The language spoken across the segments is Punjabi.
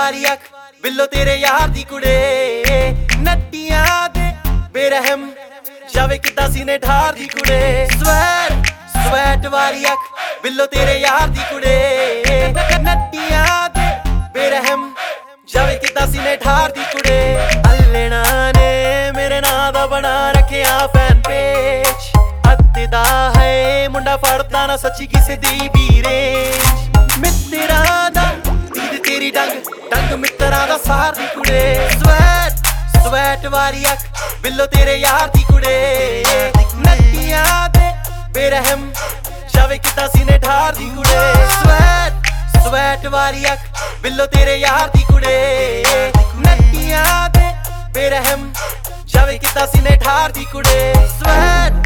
ਵਾਰੀ ਅੱਖ ਬਿੱਲੋ ਤੇਰੇ ਯਾਰ ਦੀ ਕੁੜੇ ਨੱਟੀਆਂ ਦੇ ਬੇਰਹਿਮ ਜਾਵੇ ਕਿੱਦਾਂ ਸੀਨੇ ਠਾਰ ਦੀ ਕੁੜੇ ਸਵੈਟ ਵਾਰੀ ਅੱਖ ਬਿੱਲੋ ਤੇਰੇ ਯਾਰ ਦੀ ਕੁੜੇ ਨੱਟੀਆਂ ਦੇ ਬੇਰਹਿਮ ਜਾਵੇ ਕਿੱਦਾਂ ਸੀਨੇ ਠਾਰ ਦੀ ਕੁੜੇ ਅੱਲਣਾ ਨੇ ਮੇਰੇ ਨਾਂ ਦਾ ਬਣਾ ਰੱਖਿਆ ਫੈਨ ਪੇਜ ਅੱਤੇ ਦਾ ਹੈ ਮੁੰਡਾ ਫੜਦਾ ਨਾ ਸੱਚੀ ਕਿਸੇ ਦੀ ਵੀ ਰੇਂਜ ਮਿੱਤਰਾਂ ਦਾ ਦੀਦ ਤੇਰੀ ਡੰਗ ਮਿੱਤਰਾਂ ਦਾ ਸਾਰ ਦੀ ਕੁੜੇ ਸਵੈਟ ਵਾਰੀ ਅੱਖ ਬਿੱਲੋ ਤੇਰੇ ਯਾਰ ਦੀ ਕੁੜੇ ਨੱਟੀਆਂ ਦੇ ਬੇਰਹਿਮ ਜਾਵੇ ਕਿੱਦਾਂ ਸੀਨੇ ਠਾਰ ਦੀ ਕੁੜੇ ਸਵੈਟ ਵਾਰੀ ਅੱਖ ਬਿੱਲੋ ਤੇਰੇ ਯਾਰ ਦੀ ਕੁੜੇ ਨੱਟੀਆਂ ਦੇ ਬੇਰਹਿਮ ਜਾਵੇ ਕਿੱਦਾਂ ਸੀਨੇ ਠਾਰ ਦੀ ਕੁੜੇ ਸਵੈਟ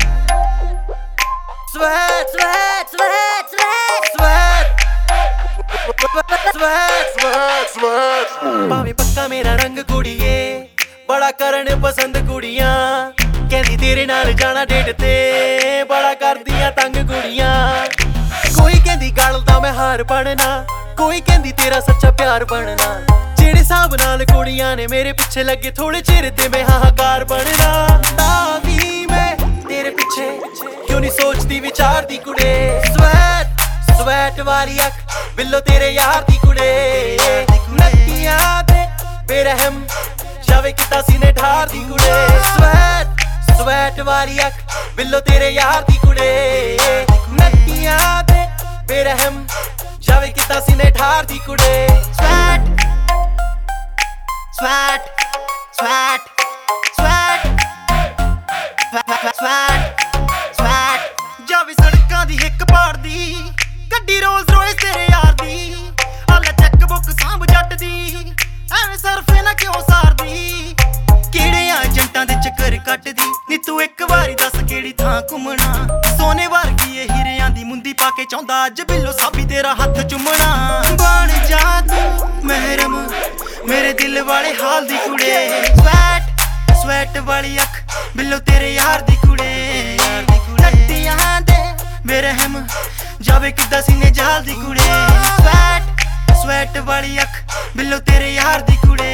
ਭਾਵੇਂ ਪੱਕਾ ਮੇਰਾ ਰੰਗ ਕੁੜੀਏ ਬੜਾ ਕਰਨ ਪਸੰਦ ਕੁੜੀਆਂ ਕਹਿੰਦੀ ਤੇਰੇ ਨਾਲ ਜਾਣਾ ਡੇਟ ਤੇ ਬੜਾ ਕਰਦੀਆਂ ਤੰਗ ਕੁੜੀਆਂ ਕੋਈ ਕਹਿੰਦੀ ਗੱਲ ਦਾ ਮੈਂ ਹਾਰ ਬਣਨਾ ਕੋਈ ਕਹਿੰਦੀ ਤੇਰਾ ਸੱਚਾ ਪਿਆਰ ਬਣਨਾ ਜਿਹੜੇ ਹਿਸਾਬ ਨਾਲ ਕੁੜੀਆਂ ਨੇ ਮੇਰੇ ਪਿੱਛੇ ਲੱਗੇ ਥੋੜੇ ਚਿਰ ਤੇ ਮੈਂ ਹਾਹਾਕਾਰ ਬਣਨਾ ਤਾਂ ਵੀ ਮੈਂ ਤੇਰੇ ਪਿੱਛੇ ਕਿਉਂ ਨਹੀਂ ਸੋਚਦੀ ਵਿਚਾਰ ਦੀ ਕੁੜੇ ਸਵੈਟ ਵਾਰੀ ਅੱਖ ਬਿੱਲੋ ਤੇਰੇ ਯਾਰ ਦੀ ਕੁੜੇ ਨੱਟੀਆਂ ਦੇ ਬੇਰਹਿਮ ਜਾਵੇ ਕਿੱਦਾਂ ਸੀਨੇ ਠਾਰ ਦੀ ਕੁੜੇ ਸਵੈਟ ਵਾਰੀ ਅੱਖ ਬਿੱਲੋ ਤੇਰੇ ਯਾਰ ਦੀ ਕੁੜੇ ਨੱਟੀਆਂ ਦੇ ਬੇਰਹਿਮ ਜਾਵੇ ਕਿੱਦਾਂ ਸੀਨੇ ਠਾਰ ਦੀ ਕੁੜੇ ਜਾਵੇ ਸੜਕਾਂ ਦੀ ਹਿੱਕ ਪਾੜਦੀ ਗੱਡੀ ਰੋਲਸ ਰੋਇਸ ਤੇਰੇ ਯਾਰ ਦੀ ਆਲਾ ਚੈੱਕ ਬੁੱਕ ਸਾਂਭ ਜੱਟ ਦੀ ਐਵੇਂ ਸਰਫੇ ਨਾ ਕਿਉਂ ਸਾਰਦੀ ਕਿਹੜਿਆਂ ਏਜੰਟਾਂ ਦੇ ਚੱਕਰ ਕੱਟਦੀ ਨੀ ਤੂੰ ਇੱਕ ਵਾਰੀ ਦੱਸ ਕਿਹੜੀ ਥਾਂ ਘੁੰਮਣਾ ਸੋਨੇ ਵਰਗੀ ਇਹ ਹੀਰਿਆਂ ਦੀ ਮੁੰਦੀ ਪਾ ਕੇ ਚਾਹੁੰਦਾ ਅੱਜ ਬਿੱਲੋ ਸਾਬੀ ਤੇਰਾ ਹੱਥ ਚੁੰਮਣਾ ਬਣ ਜਾ ਤੂੰ ਮਹਿਰਮ ਮੇਰੇ ਦਿਲ ਵਾਲੇ ਹਾਲ ਦੀ ਕੁੜੇ ਸਵੈਟ ਵਾਲੀ ਅੱਖ ਬਿੱਲੋ ਤੇਰੇ ਯਾਰ ਦੀ ਕੁੜੇ ਨੱਟੀਆਂ ਦੇ ਬੇਰਹਿਮ ਜਾਵੇ ਕਿੱਦਾਂ ਸੀਨੇ ਜਾਲ ਦੀ ਕੁੜੇ ਸਵੈਟ ਵਾਲੀ ਅੱਖ ਬਿੱਲੋ ਤੇਰੇ ਯਾਰ ਦੀ ਕੁੜੇ